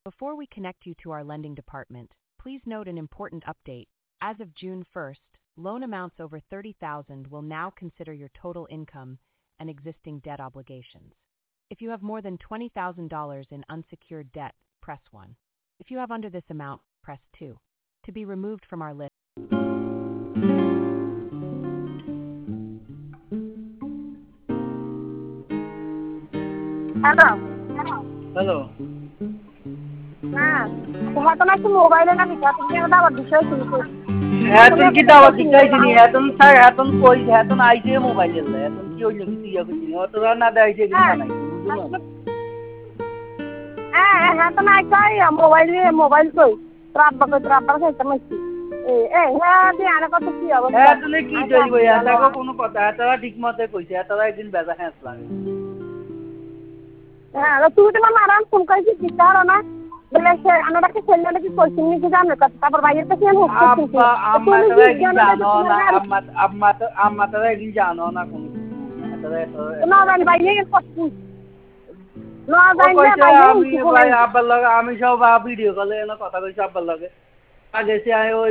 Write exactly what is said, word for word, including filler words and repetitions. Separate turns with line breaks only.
Before we connect you to our lending department, please note an important update. As of June first, loan amounts over thirty thousand dollars will now consider your total income and existing debt obligations. If you have more than twenty thousand dollars in unsecured debt, press one. If you have under this amount, press two. To be removed from our list.
Hello.
Hello.
হ্যাঁ তোমার একটু মোবাইলে না দিতা তুমি একটা আবার বিষয় শুরু করছি
এখন কি দাওয়াত দিতাইছি নি এখন স্যার এখন কই এখন আইছে মোবাইলে এখন কি হইলো কি তুই এখন অতরা না দেইছে কি না নাই বুঝলাম
হ্যাঁ হ্যাঁ তো নাই কই মোবাইলে মোবাইল কই রাত বাকে রাত বাকে খাইতে মাইছি এ এ হ্যাঁ দি আনা কত কি অবস্থা
হ্যাঁ তুমি কি কইবো এটাকো কোনো কথা এটারা ঠিক মতে কইছে এটারা একদিন বেজা হ্যাঁ লাগে
হ্যাঁ তুই তো মারাম ফোন কইছি কি তার না বলে সে আনাটাকে ছেলে নাকি কইছিস নি জানো কত তারপর বাইরে থেকে আমি হচ্ছে
আব্বা আম্মা তারা একদিন জানো না আম্মা আম্মা আম্মা তারা একদিন জানো না কোন
না জানি বাইরে করছি না জানি
আমি ভাই আব্বার লগে আমি সব ভিডিও কলে কথা কইছি আব্বার লগে আগে সে আয় ওই